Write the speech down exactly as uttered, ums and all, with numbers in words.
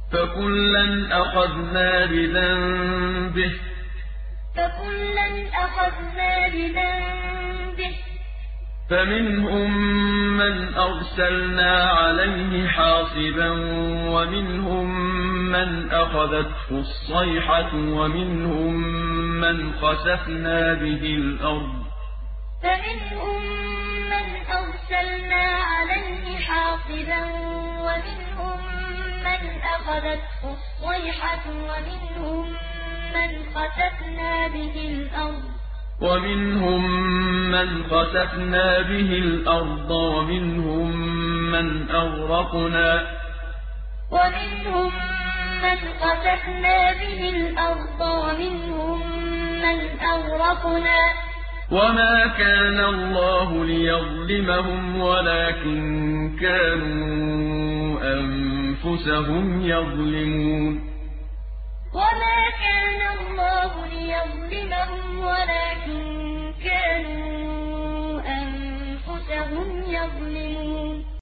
فكلا أخذنا بذنبه فكلا أخذنا بذنبه فمنهم من أرسلنا عليه حاصبا ومنهم من أخذته الصيحة ومنهم من خسفنا به الأرض فمنهم من أرسلنا عليه حاصبا ومنهم من أخذته الصيحة ومنهم من خسفنا به الأرض ومنهم من خسفنا به الأرض ومنهم من أغرقنا ومنهم من خسفنا به الأرض ومنهم من أغرقنا وما كان الله ليظلمهم ولكن كانوا أنفسهم يظلمون وما كان الله ليظلمهم